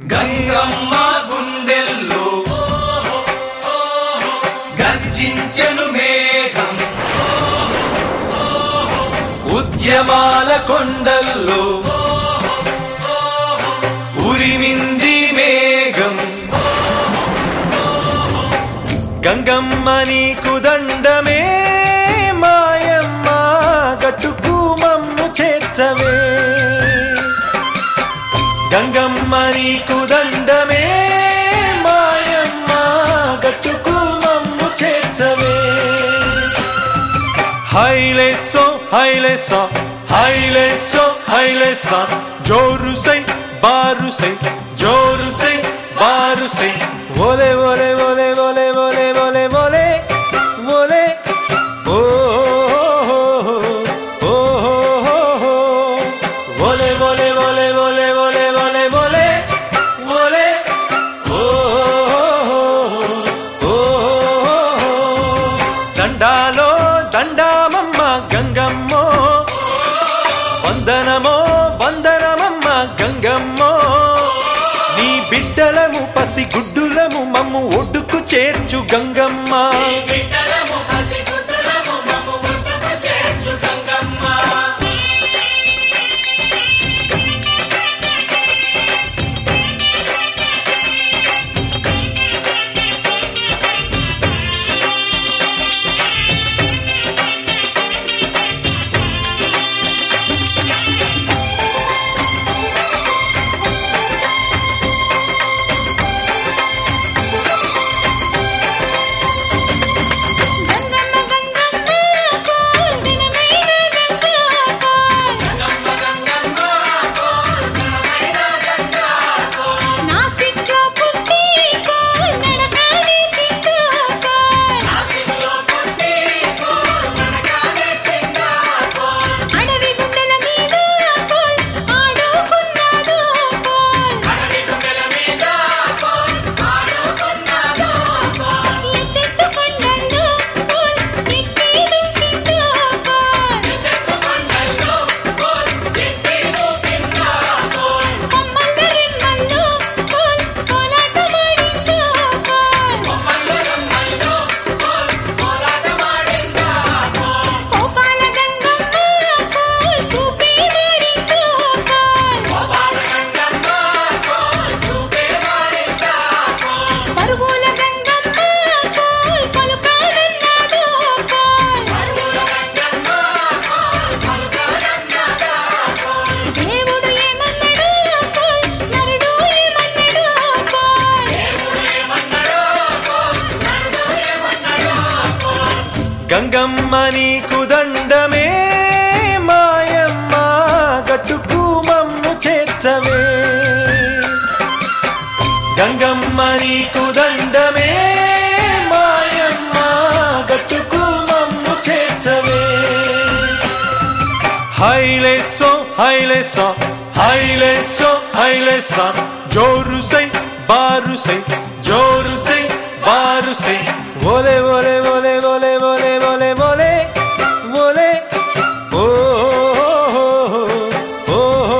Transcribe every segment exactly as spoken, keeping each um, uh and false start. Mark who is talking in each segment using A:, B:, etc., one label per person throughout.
A: గంగమ్మ గుండెల్లో గర్జించెను మేఘం, ఉద్యమాల కొండల్లో ఉరిమింది మేఘం. గంగమ్మ నీకు దండమే మాయమ్మ, గట్టుకు మమ్ము చేర్చవే. గంగమ్మ నీకు దండమే మాయమ్మ, గట్టుకు మమ్ము చేర్చవే. హైలేసో హైలేసా హైలేసో హైలేసా, జోరు సై బారు సై జోరు సై బారు సై. ఓలే ఓలే ఓలే ఓలే ఓలే ఓలే ఓలే ఓలే ఓ ఓ ఓలే ఓలే ఓలే ఓలే ఓలే ఓలే ఓలే ఓలే ఓ ఓ. దండాలో దండామమ్మ గంగమ్మో, వందనమో వందనమమ్మ గంగమ్మో. నీ బిడ్డలము పసి గుడ్డులము మమ్ము ఒడ్డుకు చేర్చు గంగమ్మ. గంగమ్మ నీకు దండమే మాయమ్మ, గట్టుకు మమ్ము చేర్చవే. గంగమ్మ నీకు దండమే మాయమ్మ, గట్టుకు మమ్ము చేర్చవే. హైలేసో హైలేసా హైలేసో హైలేసా, జోరు సై బారు సై జోరు సై బారు సై. ఓలే ఓలే ఓలే ఓలే ఓలే ఓలే ఓలే ఓలే ఓ ఓ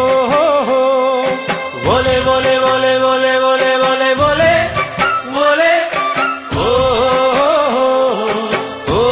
A: ఓలే ఓలే ఓలే ఓలే ఓలే ఓలే ఓలే ఓలే ఓ ఓ.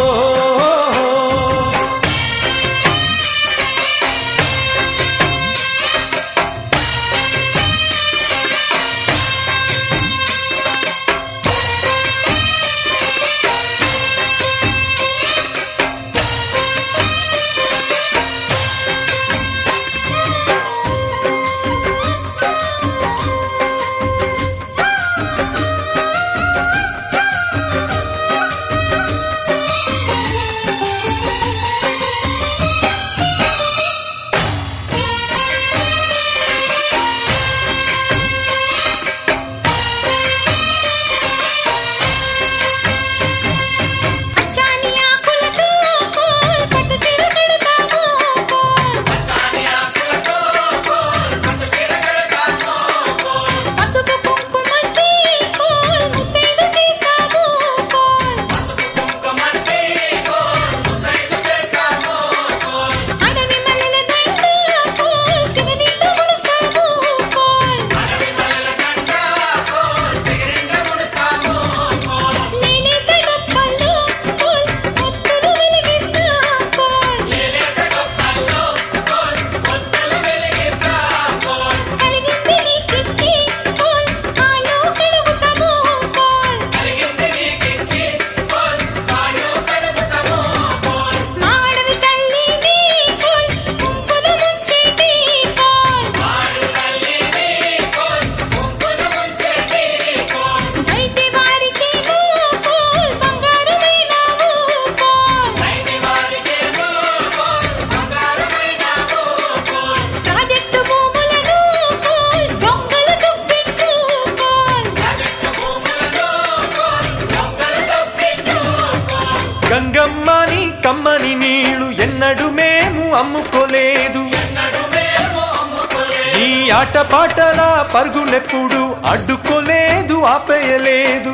B: ఆట పాటల పరుగునెప్పుడు అడ్డుకోలేదు ఆపేయలేదు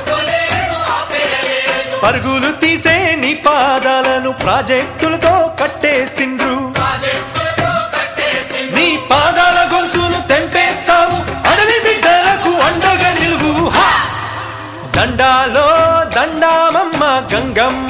B: పరుగులు తీసే నీ పాదాలను ప్రాజెక్టులతో కట్టేసిండ్రు నీ పాదాల గొలుసులు తెంపేస్తావు అడవి బిడ్డలకు అండగా నిలువు దండాలో దండామమ్మ గంగమ్మ